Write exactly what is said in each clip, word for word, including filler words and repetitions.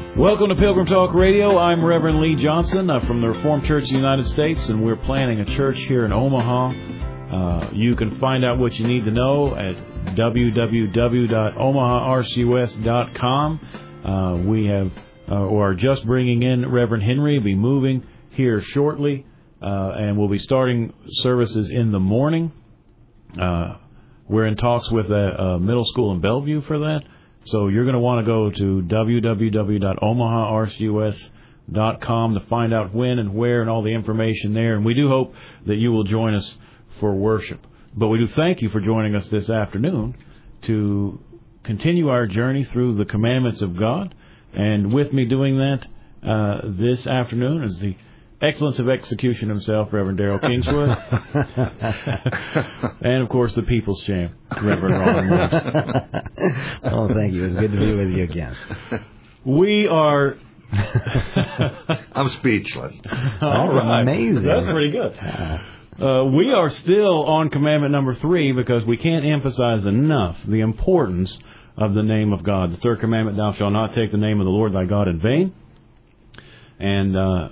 Welcome to Pilgrim Talk Radio. I'm Reverend Lee Johnson uh, from the Reformed Church of the United States, and we're planning a church here in Omaha. Uh, you can find out what you need to know at w w w dot omaha r c u s dot com. Uh, we have, uh, or are just bringing in Reverend Henry. Will be moving here shortly, uh, and we'll be starting services in the morning. Uh, we're in talks with a, a middle school in Bellevue for that. So you're going to want to go to w w w dot omaha r c u s dot com to find out when and where and all the information there. And we do hope that you will join us for worship. But we do thank you for joining us this afternoon to continue our journey through the commandments of God. And with me doing that uh, this afternoon is the excellence of execution himself, Reverend Darrell Kingswood. And, of course, the people's champ, Reverend Ron Morris. Oh, thank you. It's good to be with you again. We are... I'm speechless. All That's right. amazing. That's pretty good. Uh, we are still on commandment number three because we can't emphasize enough the importance of the name of God. The third commandment, thou shalt not take the name of the Lord thy God in vain. And... Uh,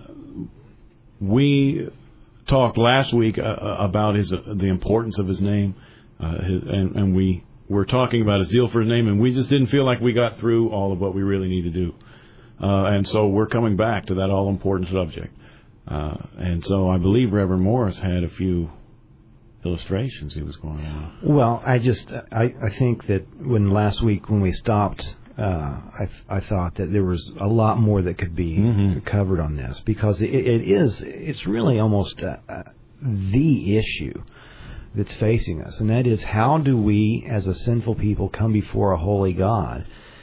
We talked last week uh, about his uh, the importance of his name, uh, his, and, and we were talking about his zeal for his name, and we just didn't feel like we got through all of what we really need to do. Uh, and so we're coming back to that all-important subject. Uh, and so I believe Reverend Morris had a few illustrations he was going on. Well, I just, I, I think that when last week when we stopped, uh, I, I thought that there was a lot more that could be mm-hmm. covered on this, because it, it is, it's really almost uh, uh, the issue that's facing us, and that is, how do we as a sinful people come before a holy God,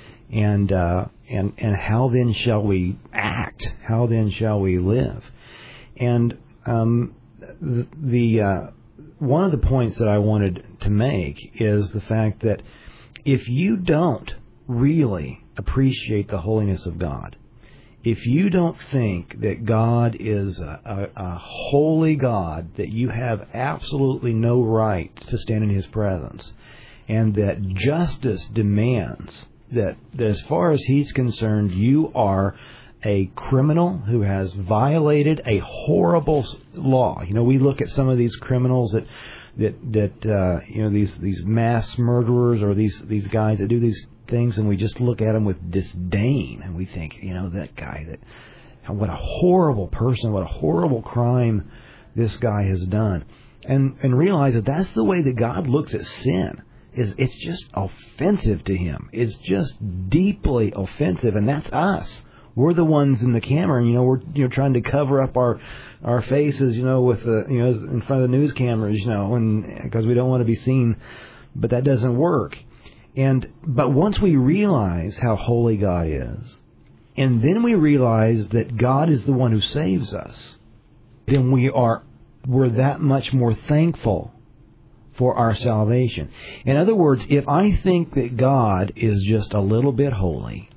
and uh, and and how then shall we act? How then shall we live? And um, the, the uh, one of the points that I wanted to make is the fact that if you don't really appreciate the holiness of God, if you don't think that God is a, a, a holy God, that you have absolutely no right to stand in His presence, and that justice demands that, that as far as He's concerned, you are a criminal who has violated a horrible law. You know, we look at some of these criminals that that that uh, you know, these these mass murderers, or these these guys that do these things, and we just look at them with disdain, and we think, you know, that guy, that what a horrible person, what a horrible crime this guy has done, and and realize that that's the way that God looks at sin. Is it's just offensive to Him. It's just deeply offensive, and that's us. We're the ones in the camera, and you know, we're you know trying to cover up our our faces, you know, with the you know in front of the news cameras, you know, and because we don't want to be seen, but that doesn't work. And but once we realize how holy God is, and then we realize that God is the one who saves us, then we are we're that much more thankful for our salvation. In other words, if I think that God is just a little bit holy,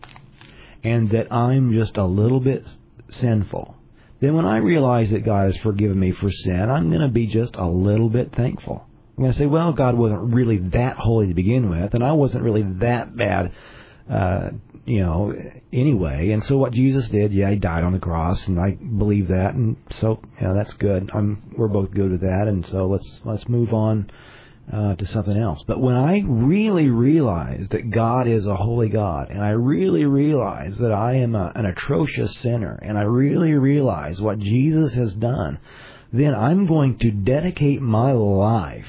and that I'm just a little bit sinful, then when I realize that God has forgiven me for sin, I'm going to be just a little bit thankful. I'm going to say, well, God wasn't really that holy to begin with, and I wasn't really that bad, uh, you know, anyway. And so what Jesus did, yeah, He died on the cross, and I believe that, and so, you know, that's good. I'm, we're both good with that, and so let's let's move on uh, to something else. But when I really realize that God is a holy God, and I really realize that I am a, an atrocious sinner, and I really realize what Jesus has done, then I'm going to dedicate my life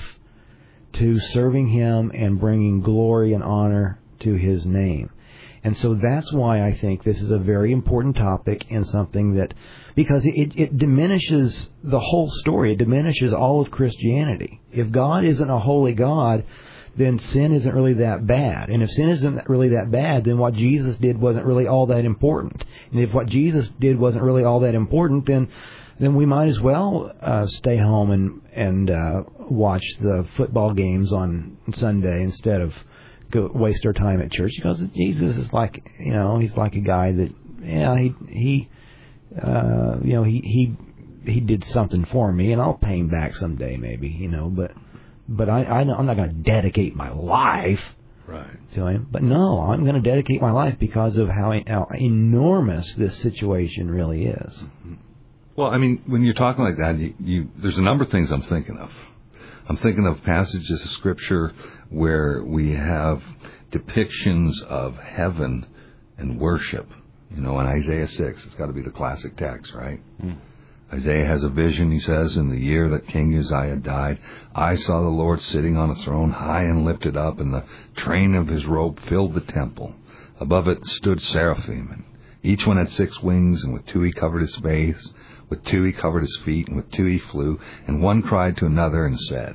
to serving Him and bringing glory and honor to His name. And so that's why I think this is a very important topic, and something that, because it, it diminishes the whole story. It diminishes all of Christianity. If God isn't a holy God, then sin isn't really that bad. And if sin isn't really that bad, then what Jesus did wasn't really all that important. And if what Jesus did wasn't really all that important, then then we might as well uh, stay home and and uh, watch the football games on Sunday instead of go waste our time at church. Because Jesus is like, you know, He's like a guy that, yeah, he he uh, you know he he he did something for me, and I'll pay Him back someday, maybe, you know. But but I, I I'm not going to dedicate my life right. to Him. But no, I'm going to dedicate my life because of how, how enormous this situation really is. Mm-hmm. Well, I mean, when you're talking like that, you, you, there's a number of things I'm thinking of. I'm thinking of passages of Scripture where we have depictions of heaven and worship. You know, in Isaiah six, it's got to be the classic text, right? Mm. Isaiah has a vision, he says, in the year that King Uzziah died, I saw the Lord sitting on a throne, high and lifted up, and the train of his robe filled the temple. Above it stood seraphim, and each one had six wings, and with two he covered his face, with two he covered his feet, and with two he flew, and one cried to another and said,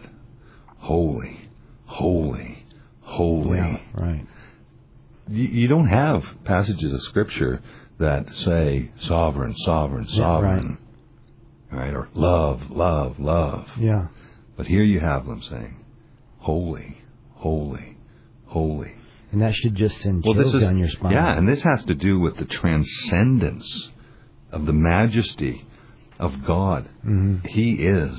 Holy, holy, holy. Yeah, right. You, you don't have passages of Scripture that say sovereign, sovereign, sovereign. Yeah, right. Right, or love, love, love. Yeah. But here you have them saying, holy, holy, holy. And that should just send well, chills this is, down your spine. Yeah, and this has to do with the transcendence of the majesty of God. Mm-hmm. He is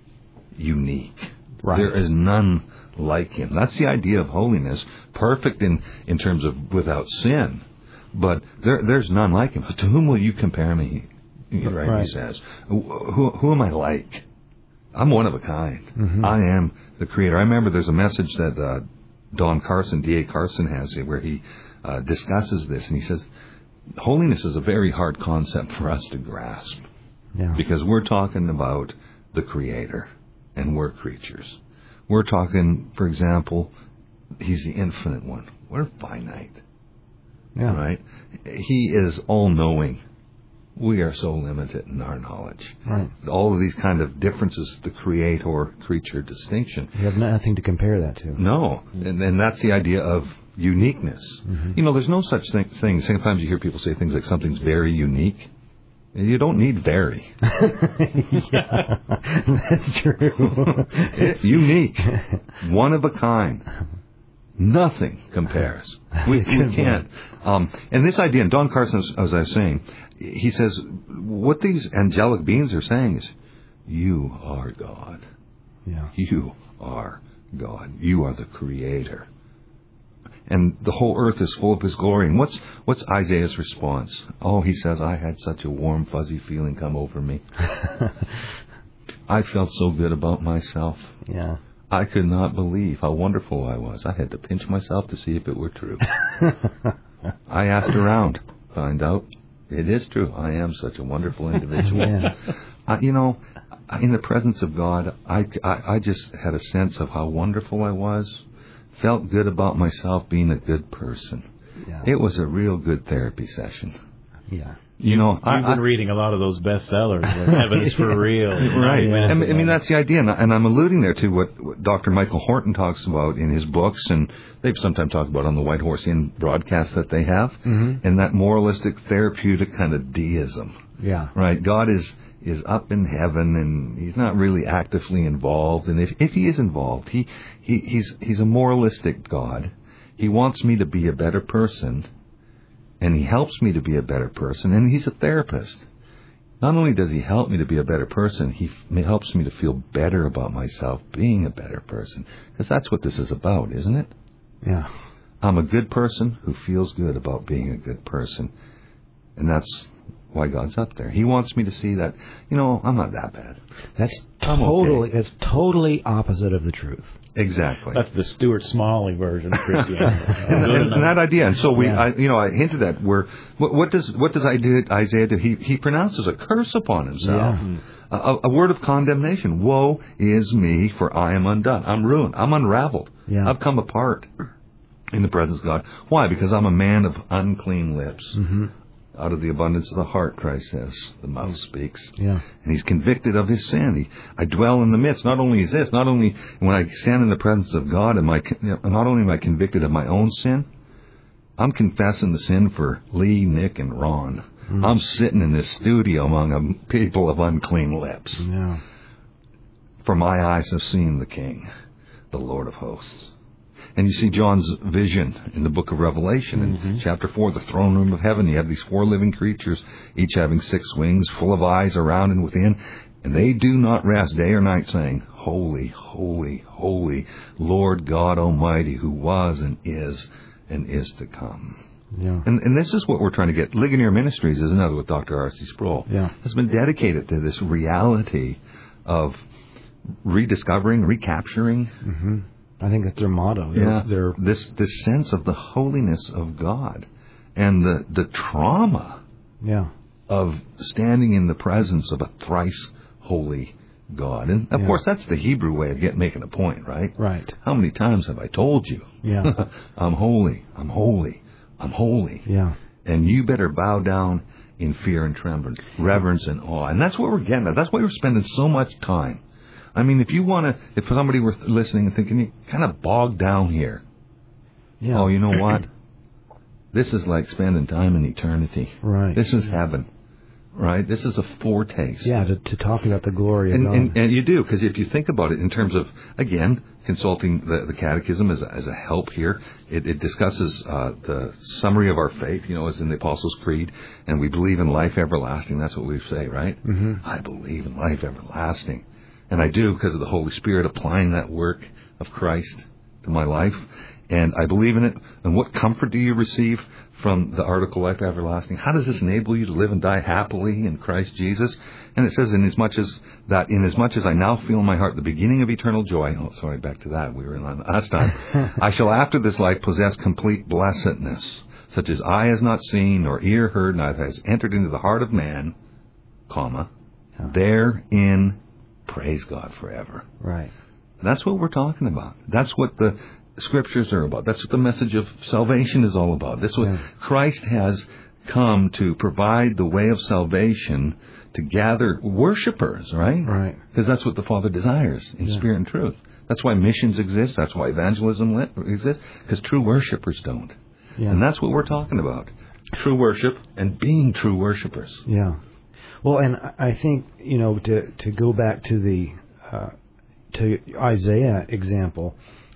unique. Right. There is none like Him. That's the idea of holiness, perfect in, in terms of without sin. But there, there's none like Him. To whom will you compare me? Right, right, he says. Who, who am I like? I'm one of a kind. Mm-hmm. I am the Creator. I remember there's a message that uh, Don Carson, D A Carson has where he uh, discusses this, and he says, holiness is a very hard concept for us to grasp. Yeah. Because we're talking about the Creator, and we're creatures. We're talking, for example, He's the infinite one. We're finite. Yeah. Right? He is all-knowing. We are so limited in our knowledge. Right. All of these kind of differences, the creator-creature distinction. You have nothing to compare that to. No. And, and that's the idea of uniqueness. Mm-hmm. You know, there's no such thing, thing. Sometimes you hear people say things like something's very unique. You don't need very. Yeah, that's true. It's unique. One of a kind. Nothing compares. We, we can't. Um, and this idea, and Don Carson, as I was saying, he says, what these angelic beings are saying is, you are God. Yeah. You are God. You are the Creator. And the whole earth is full of His glory. And what's what's Isaiah's response? Oh, he says, I had such a warm, fuzzy feeling come over me. I felt so good about myself. Yeah. I could not believe how wonderful I was. I had to pinch myself to see if it were true. I asked around, find out it is true. I am such a wonderful individual. Yeah. I, you know, in the presence of God, I, I, I just had a sense of how wonderful I was. Felt good about myself being a good person. Yeah. It was a real good therapy session. Yeah. You know, You've I, been I, reading a lot of those bestsellers. Heaven is for real. Right. Yeah. I mean, I mean, that's the idea. And, and I'm alluding there to what, what Doctor Michael Horton talks about in his books, and they've sometimes talked about on the White Horse Inn broadcast that they have, mm-hmm. and that moralistic, therapeutic kind of deism. Yeah. Right. God is is up in heaven, and He's not really actively involved. And if, if He is involved, he, he he's he's a moralistic God. He wants me to be a better person. And He helps me to be a better person, and He's a therapist. Not only does He help me to be a better person, He f- helps me to feel better about myself being a better person. Because that's what this is about, isn't it? Yeah. I'm a good person who feels good about being a good person. And that's why God's up there. He wants me to see that, you know, I'm not that bad. That's I'm totally, okay. that's totally opposite of the truth. Exactly. That's the Stuart Smalley version of Christianity. and, and, and that idea, and so we, Yeah. I, you know, I hinted at where what, what does what does Isaiah do? He he pronounces a curse upon himself, Yeah. a, a word of condemnation. Woe is me, for I am undone. I'm ruined. I'm unraveled. Yeah. I've come apart in the presence of God. Why? Because I'm a man of unclean lips. Mm-hmm. Out of the abundance of the heart, Christ says, the mouth speaks. Yeah. And he's convicted of his sin. He, I dwell in the midst. Not only is this, not only when I stand in the presence of God, am I, not only am I convicted of my own sin, I'm confessing the sin for Lee, Nick, and Ron. Mm. I'm sitting in this studio among a people of unclean lips. Yeah. For my eyes have seen the King, the Lord of hosts. And you see John's vision in the book of Revelation. In mm-hmm. chapter four, the throne room of heaven, you have these four living creatures, each having six wings, full of eyes around and within. And they do not rest day or night, saying, holy, holy, holy Lord God Almighty, who was and is and is to come. Yeah. And, and this is what we're trying to get. Ligonier Ministries is another with Doctor R C Sproul. Yeah. Has been dedicated to this reality of rediscovering, recapturing. Mm-hmm. I think that's their motto. Yeah. They're, they're this this sense of the holiness of God and the the trauma. Yeah. Of standing in the presence of a thrice holy God. And, of yeah. course, that's the Hebrew way of get, making a point, right? Right. How many times have I told you? Yeah. I'm holy, I'm holy, I'm holy. Yeah. And you better bow down in fear and trembling, reverence and awe. And that's what we're getting at. That's why we're spending so much time. I mean, if you want to, if somebody were listening and thinking, you're kind of bogged down here. Yeah. Oh, you know what? This is like spending time in eternity. Right. This is heaven. Right? This is a foretaste. Yeah, to, to talk about the glory and, of God. And, and you do, because if you think about it in terms of, again, consulting the, the Catechism as a, as a help here, it, it discusses uh, the summary of our faith, you know, as in the Apostles' Creed, and we believe in life everlasting. That's what we say, right? Mm-hmm. I believe in life everlasting. And I do because of the Holy Spirit applying that work of Christ to my life. And I believe in it. And what comfort do you receive from the article Life Everlasting? How does this enable you to live and die happily in Christ Jesus? And it says, in as much as that, in as much as I now feel in my heart the beginning of eternal joy. Oh, sorry, back to that. We were in on last time. I shall after this life possess complete blessedness, such as eye has not seen, nor ear heard, neither has entered into the heart of man, comma, therein praise God forever. Right. That's what we're talking about. That's what the Scriptures are about. That's what the message of salvation is all about. This is what yeah. Christ has come to provide the way of salvation to gather worshipers, right? Right. Because that's what the Father desires in yeah. spirit and truth. That's why missions exist. That's why evangelism exists. Because true worshipers don't. Yeah. And that's what we're talking about. True worship and being true worshipers. Yeah. Well, and I think, you know, to to go back to the uh, to Isaiah example,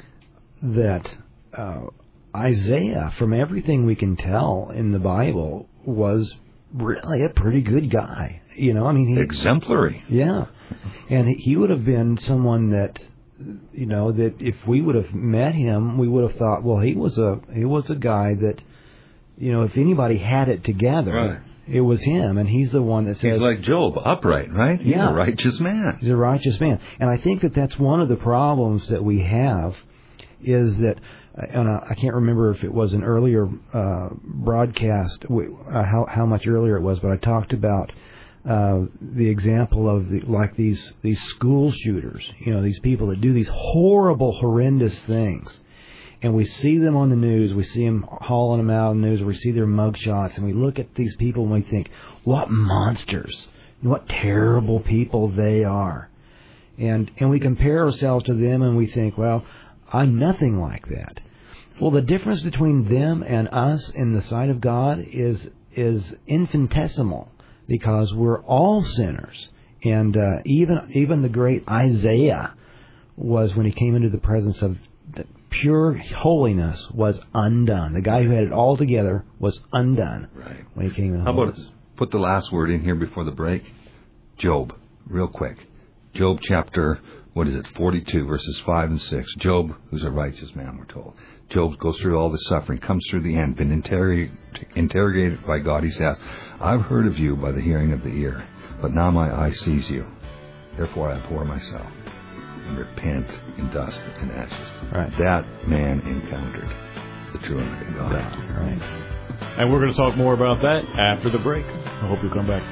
that uh, Isaiah, from everything we can tell in the Bible, was really a pretty good guy. You know, I mean, he, exemplary. Yeah, and he, he would have been someone that, you know, that if we would have met him, we would have thought, well, he was a he was a guy that, you know, if anybody had it together, right. it was him, and he's the one that says... He's like Job, upright, right? He's yeah. a righteous man. He's a righteous man. And I think that that's one of the problems that we have, is that, and I can't remember if it was an earlier uh, broadcast, uh, how, how much earlier it was, but I talked about uh, the example of the, like these, these school shooters, you know, these people that do these horrible, horrendous things. And we see them on the news, we see them hauling them out on the news, we see their mugshots, and we look at these people and we think, what monsters, what terrible people they are. And and we compare ourselves to them and we think, well, I'm nothing like that. Well, the difference between them and us in the sight of God is is infinitesimal, because we're all sinners. And uh, even even the great Isaiah was, when he came into the presence of the pure holiness, was undone. The guy who had it all together was undone. Right. When he came in. How about put the last word in here before the break? Job, real quick. Job chapter, what is it, forty-two, verses five and six. Job, who's a righteous man, we're told. Job goes through all the suffering, comes through the end, been interrogated, interrogated by God. He says, I've heard of you by the hearing of the ear, but now my eye sees you. Therefore I abhor myself and repent in dust and ashes. Right. That man encountered the true and living God. Right. And we're going to talk more about that after the break. I hope you'll come back.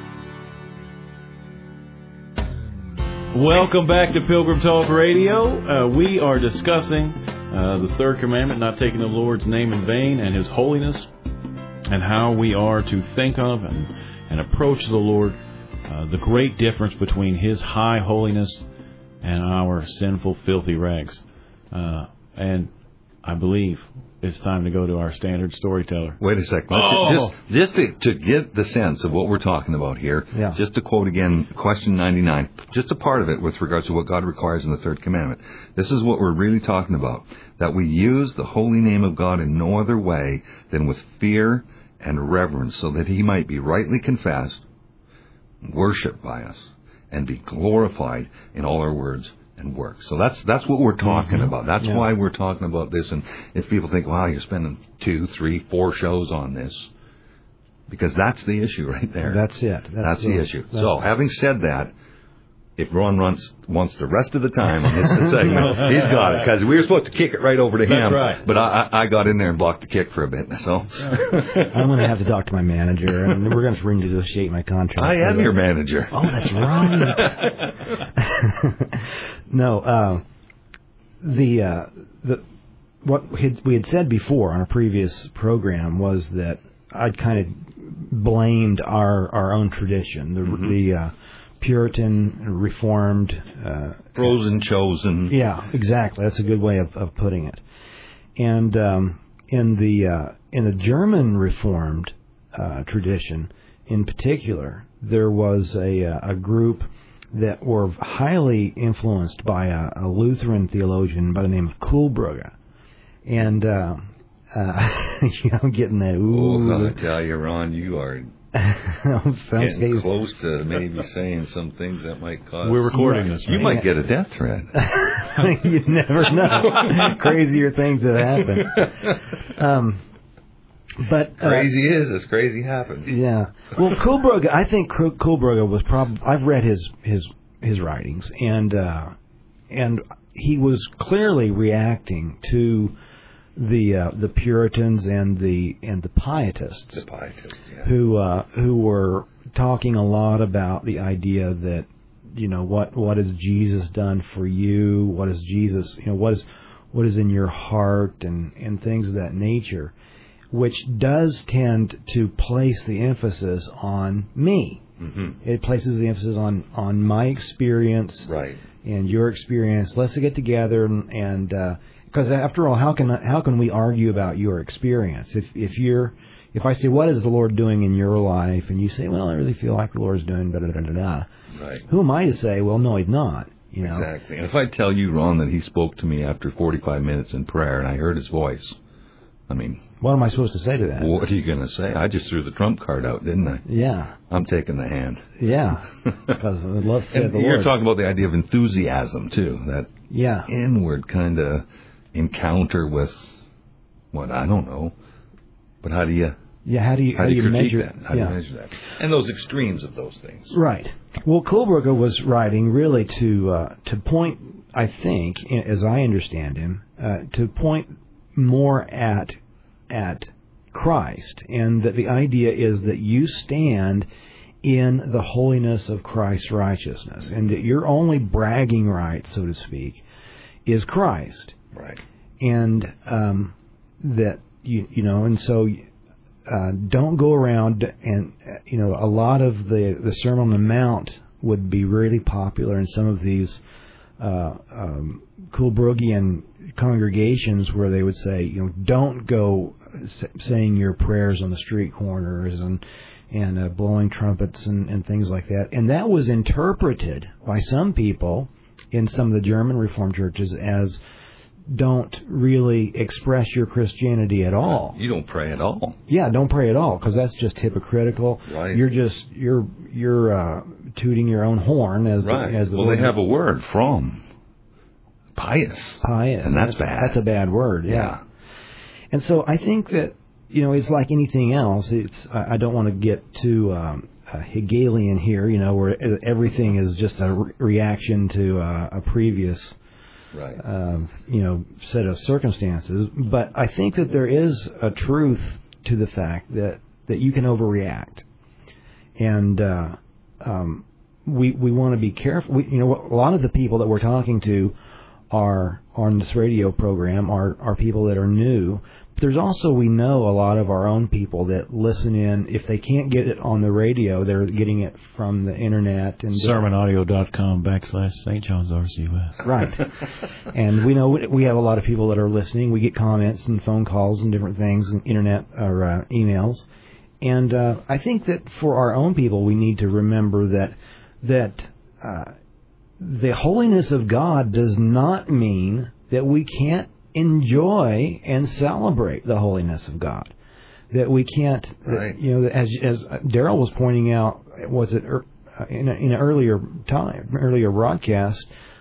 Welcome back to Pilgrim Talk Radio. Uh, we are discussing uh, the third commandment, not taking the Lord's name in vain, and His holiness, and how we are to think of and, and approach the Lord, uh, the great difference between His high holiness and our sinful, filthy rags. Uh, and I believe it's time to go to our standard storyteller. Wait a second. Let's Oh. Just, just to, to get the sense of what we're talking about here, Yeah. just to quote again question ninety-nine, just a part of it with regards to what God requires in the third commandment. This is what we're really talking about, that we use the holy name of God in no other way than with fear and reverence, so that He might be rightly confessed, worshipped by us, and be glorified in all our words and work. So that's that's what we're talking mm-hmm. about. That's yeah. why we're talking about this. And if people think, wow, you're spending two, three, four shows on this, because that's the issue right there. That's it. That's, that's the, the issue. That's so having said that, if Ron runs, wants the rest of the time on this segment, he's got it, because we were supposed to kick it right over to him. That's right. But I, I got in there and blocked the kick for a bit. So I'm going to have to talk to my manager, and we're going to renegotiate my contract. I am your manager. Oh, that's right. no, uh, the uh, the what we had, we had said before on a previous program was that I'd kind of blamed our, our own tradition, the mm-hmm. the uh, Puritan, Reformed, uh, frozen chosen. Yeah, exactly. That's a good way of, of putting it. And um, in the uh, in the German Reformed uh, tradition, in particular, there was a a group that were highly influenced by a, a Lutheran theologian by the name of Kulbrugge, and uh, uh, I'm getting that. Ooh, oh, I tell you, Ron, you are. Getting close to maybe saying some things that might cause... We're recording this. You right? might get a death threat. You never know. Crazier things have happened. Um, but uh, crazy is as crazy happens. Yeah. Well, Kulbrugge, I think Kulbrugge was probably... I've read his his his writings, and uh, and he was clearly reacting to the uh, the Puritans and the and the Pietists, the Pietists, yeah. who uh, who were talking a lot about the idea that, you know, what what has Jesus done for you? What is Jesus? You know, what is what is in your heart, and, and things of that nature, which does tend to place the emphasis on me. Mm-hmm. It places the emphasis on on my experience, right, and your experience. Let's get together and. and uh, Because after all, how can how can we argue about your experience? If if you're if I say, what is the Lord doing in your life, and you say, well, I really feel like the Lord is doing da da da da da. Right. Who am I to say, well, no, He's not? You know? Exactly. And if I tell you, Ron, that He spoke to me after forty-five minutes in prayer, and I heard His voice, I mean, what am I supposed to say to that? What are you going to say? I just threw the trump card out, didn't I? Yeah. I'm taking the hand. Yeah. Because let's say the Lord. You're talking about the idea of enthusiasm too. That yeah. inward kind of encounter with what I don't know, but how do you yeah how do you how, how do you, you measure that? How yeah. do you measure that? And those extremes of those things. Right. Well, Kulbrugge was writing really to uh, to point, I think, as I understand him, uh, to point more at at Christ, and that the idea is that you stand in the holiness of Christ's righteousness, and that your only bragging right, so to speak, is Christ. Right. And um, that, you you know, and so uh, don't go around, and, uh, you know, a lot of the, the Sermon on the Mount would be really popular in some of these uh, um, Kulbruggian congregations where they would say, you know, don't go saying your prayers on the street corners and and uh, blowing trumpets and, and things like that. And that was interpreted by some people in some of the German Reformed churches as don't really express your Christianity at all. You don't pray at all. Yeah, don't pray at all, because that's just hypocritical. Right. You're just you're you're uh, tooting your own horn as right. the, as the well, Lord. They have a word from pious. Pious, and that's, that's bad. That's a bad word. Yeah. yeah. And so I think that, you know, it's like anything else. It's I, I don't want to get too um, uh, Hegelian here, you know, where everything is just a re- reaction to uh, a previous. Right. Uh, you know, set of circumstances. But I think that there is a truth to the fact that, that you can overreact, and uh, um, we we want to be careful. We, you know, a lot of the people that we're talking to are on this radio program are are people that are new. There's also, we know, a lot of our own people that listen in. If they can't get it on the radio, they're getting it from the internet. And sermonaudio.com backslash Saint John's R C U S. Right. And we know we have a lot of people that are listening. We get comments and phone calls and different things, and internet or uh, emails. And uh, I think that for our own people, we need to remember that that uh, the holiness of God does not mean that we can't enjoy and celebrate the holiness of God. That we can't, right. that, you know, as as Daryl was pointing out, was it er, in, a, in an earlier time, earlier broadcast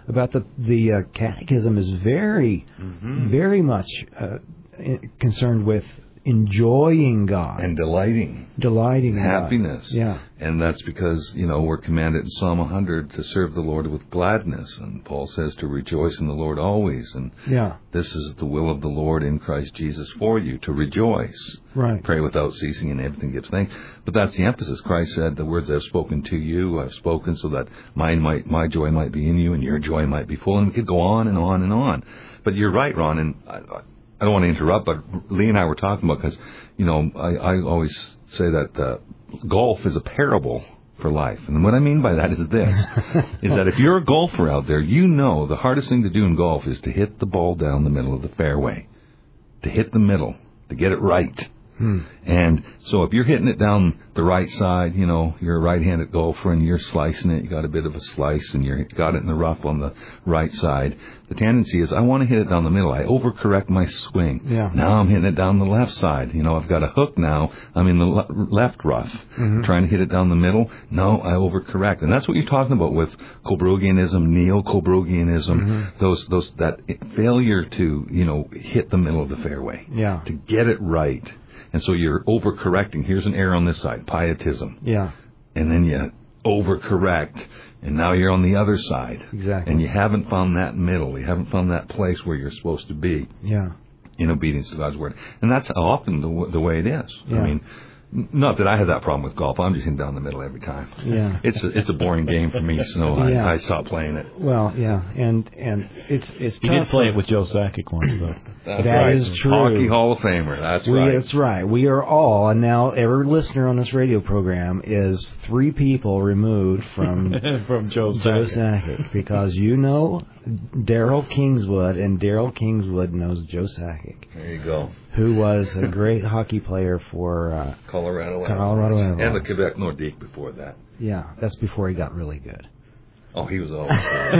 about the the uh, Catechism is very, mm-hmm. very much uh, concerned with enjoying God and delighting, delighting in happiness. God. Yeah, and that's because you know we're commanded in Psalm one hundred to serve the Lord with gladness, and Paul says to rejoice in the Lord always. And yeah, this is the will of the Lord in Christ Jesus for you, to rejoice. Right. Pray without ceasing, and everything gives thanks. But that's the emphasis. Christ said, "The words I've spoken to you, I've spoken so that mine might, my joy might be in you, and your joy might be full." And we could go on and on and on. But you're right, Ron, and I, I don't want to interrupt, but Lee and I were talking about, because, you know, I, I always say that uh, golf is a parable for life. And what I mean by that is this, is that if you're a golfer out there, you know the hardest thing to do in golf is to hit the ball down the middle of the fairway, to hit the middle, to get it right. Hmm. And so if you're hitting it down the right side, you know, you're a right-handed golfer and you're slicing it, you got a bit of a slice and you got it in the rough on the right side. The tendency is I want to hit it down the middle. I overcorrect my swing. Yeah. Now I'm hitting it down the left side. You know, I've got a hook now. I'm in the le- left rough, mm-hmm. trying to hit it down the middle. No, I overcorrect. And that's what you're talking about with Cobroghianism, Neo-Cobroghianism, mm-hmm. those, those, that failure to, you know, hit the middle of the fairway. Yeah. To get it right. And so you're overcorrecting. Here's an error on this side, pietism. Yeah. And then you overcorrect, and now you're on the other side. Exactly. And you haven't found that middle. You haven't found that place where you're supposed to be. Yeah. In obedience to God's word. And that's often the, the way it is. Yeah. I mean, not that I have that problem with golf. I'm just hitting down the middle every time. Yeah. It's a, it's a boring game for me, so I, yeah. I stopped playing it. Well, yeah, and and it's it's you tough. did play it with Joe Sakic once, though. That's that right. is true. Hockey Hall of Famer. That's we, right. That's right. We are all, and now every listener on this radio program is three people removed from from Joe Sakic. Joe Sakic, because you know Daryl Kingswood, and Daryl Kingswood knows Joe Sakic. There you go. Who was a great hockey player for uh, Colorado, Colorado Avalanche. And the Quebec Nordique before that. Yeah, that's before he got really good. Oh, he was always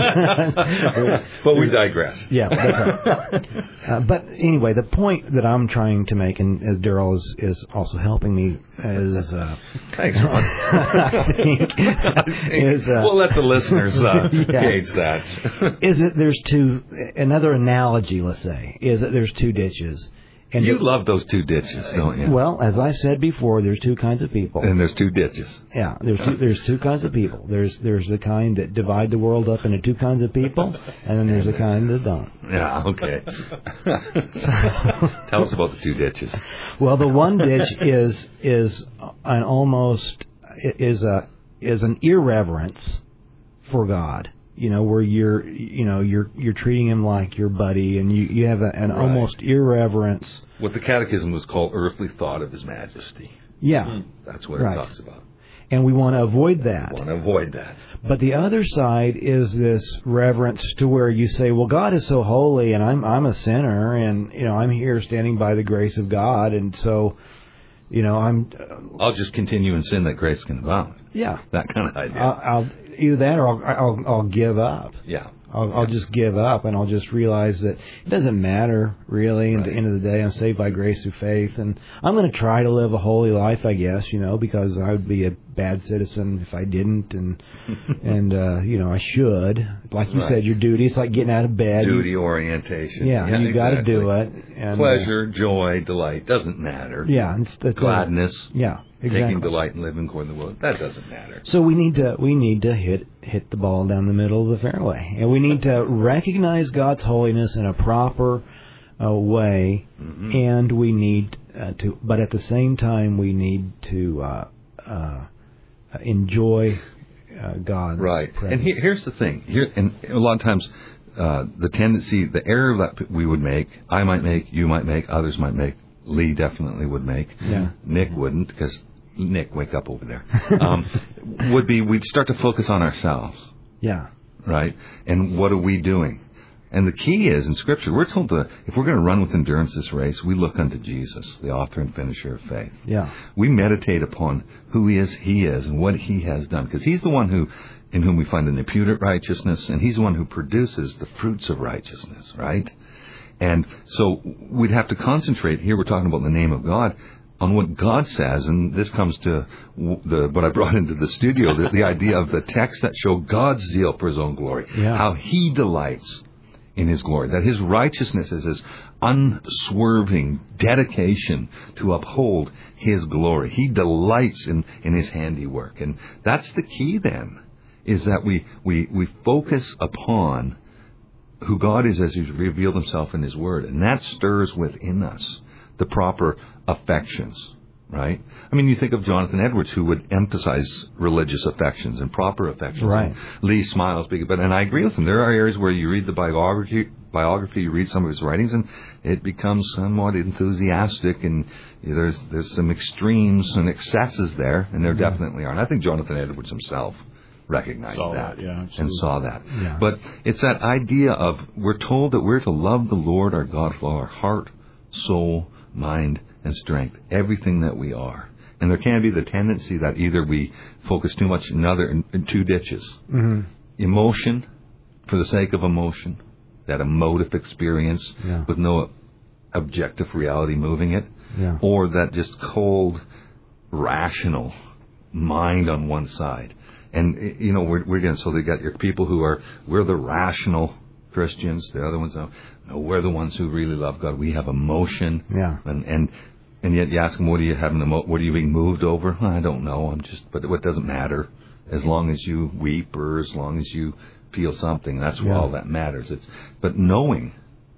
good. But we digress. Yeah, that's right. Uh, but anyway, the point that I'm trying to make, and as Daryl is, is also helping me, is... Uh, Thanks, Ron. I think, is... Uh, we'll let the listeners uh, yeah. gauge that. Is that there's two... Another analogy, let's say, is that there's two ditches. And you it, love those two ditches, don't you? Well, as I said before, there's two kinds of people. And there's two ditches. Yeah, there's two, there's two kinds of people. There's there's the kind that divide the world up into two kinds of people, and then there's the kind that don't. Yeah, okay. Tell us about the two ditches. Well, the one ditch is is an almost is a is an irreverence for God. You know, where you're, you know, you're you're treating him like your buddy, and you, you have a, an right. almost irreverence. What the Catechism was called earthly thought of His Majesty. Yeah. That's what right. it talks about. And we want to avoid that. Want to avoid that. But the other side is this reverence to where you say, well, God is so holy, and I'm I'm a sinner, and, you know, I'm here standing by the grace of God, and so, you know, I'm... Uh, I'll just continue in sin that grace can abound. Yeah. That kind of idea. I'll... I'll Either that, or I'll, I'll, I'll give up. Yeah, I'll, I'll just give up, and I'll just realize that it doesn't matter really. Right. At the end of the day, I'm saved by grace through faith, and I'm going to try to live a holy life, I guess, you know, because I would be a bad citizen if I didn't, and and uh, you know, I should. Like you right. said, your duty. It's like getting out of bed. Duty orientation. Yeah, yeah you exactly. got to do it. And, pleasure, uh, joy, delight doesn't matter. Yeah, it's, it's gladness. A, yeah. Exactly. Taking delight in living according to the will. That doesn't matter. So we need to we need to hit hit the ball down the middle of the fairway, and we need to recognize God's holiness in a proper uh, way, mm-hmm. and we need uh, to. But at the same time, we need to uh, uh, enjoy uh, God's right. presence. And he, here's the thing. Here, and a lot of times, uh, the tendency, the error that we would make, I might make, you might make, others might make. Lee definitely would make. Yeah. Nick wouldn't, because Nick, wake up over there. Um, would be we'd start to focus on ourselves. Yeah. Right? And what are we doing? And the key is, in Scripture, we're told to, if we're going to run with endurance this race, we look unto Jesus, the author and finisher of faith. Yeah. We meditate upon who He is, He is, and what He has done. Because He's the one who, in whom we find an imputed righteousness, and He's the one who produces the fruits of righteousness, right? And so we'd have to concentrate. Here we're talking about the name of God. on what God says, and this comes to the what I brought into the studio, the, the idea of the texts that show God's zeal for his own glory, yeah. how he delights in his glory, that his righteousness is his unswerving dedication to uphold his glory. He delights in, in his handiwork. And that's the key then, is that we, we, we focus upon who God is as he's revealed himself in his word. And that stirs within us the proper affections. Right? I mean, you think of Jonathan Edwards, who would emphasize religious affections and proper affections. Right. And Lee Smiles, but and I agree with him. There are areas where you read the biography, biography, you read some of his writings, and it becomes somewhat enthusiastic, and there's there's some extremes and excesses there, and there mm-hmm. definitely are. And I think Jonathan Edwards himself recognized saw that, that yeah, and saw that. Yeah. But it's that idea of, we're told that we're to love the Lord our God with all our heart, soul, mind, and strength, everything that we are. And there can be the tendency that either we focus too much in other in, in two ditches. Mm-hmm. Emotion, for the sake of emotion, that emotive experience yeah. with no objective reality moving it, yeah. or that just cold, rational mind on one side. And, you know, we're, we're getting, so they got your people who are, we're the rational Christians, the other ones, no, no, we're the ones who really love God. We have emotion. Yeah. And, and, and yet you ask them, what are you having, emo- what are you being moved over? I don't know. I'm just, but what doesn't matter, as long as you weep or as long as you feel something, that's yeah. all that matters. It's, but knowing,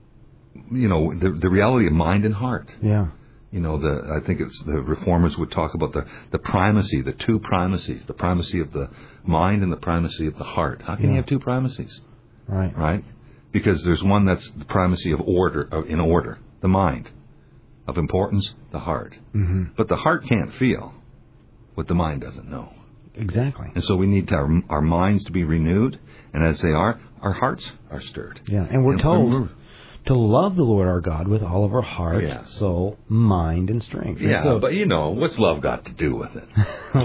you know, the, the reality of mind and heart. Yeah. You know, the I think it's the reformers would talk about the, the primacy, the two primacies, the primacy of the mind and the primacy of the heart. How can yeah. you have two primacies? Right. Right? Because there's one that's the primacy of order, of, in order, the mind. Of importance, the heart. Mm-hmm. But the heart can't feel what the mind doesn't know. Exactly. And so we need to, our, our minds to be renewed, and as they are, our hearts are stirred. Yeah, and we're and told we're, to love the Lord our God with all of our heart, yeah. soul, mind, and strength. Yeah, and so, but you know, what's love got to do with it?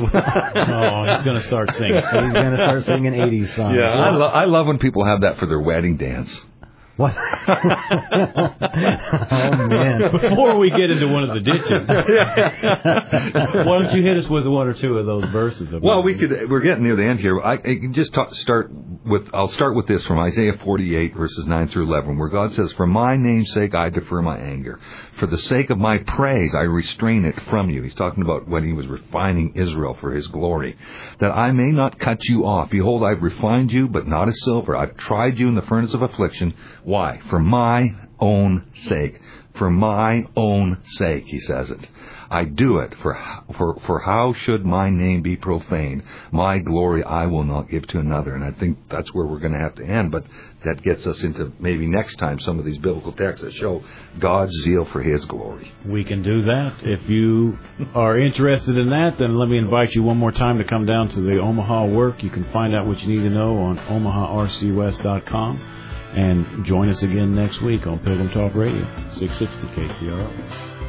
Oh, he's going to start singing. He's going to start singing eighties songs. Yeah, I, lo- I love when people have that for their wedding dance. What? Oh, man. Before we get into one of the ditches, why don't you hit us with one or two of those verses? Well, we could. We're getting near the end here. I, I can just talk, start with. I'll start with this from Isaiah forty-eight, verses nine through eleven, where God says, "For my name's sake, I defer my anger. For the sake of my praise, I restrain it from you." He's talking about when he was refining Israel for his glory, that I may not cut you off. Behold, I've refined you, but not as silver. I've tried you in the furnace of affliction. Why? For my own sake. For my own sake, he says it. I do it, for, for, for how should my name be profaned? My glory I will not give to another. And I think that's where we're going to have to end. But that gets us into maybe next time some of these biblical texts that show God's zeal for his glory. We can do that. If you are interested in that, then let me invite you one more time to come down to the Omaha Work. You can find out what you need to know on omaha r c west dot com. And join us again next week on Pilgrim Talk Radio, six sixty K C R O.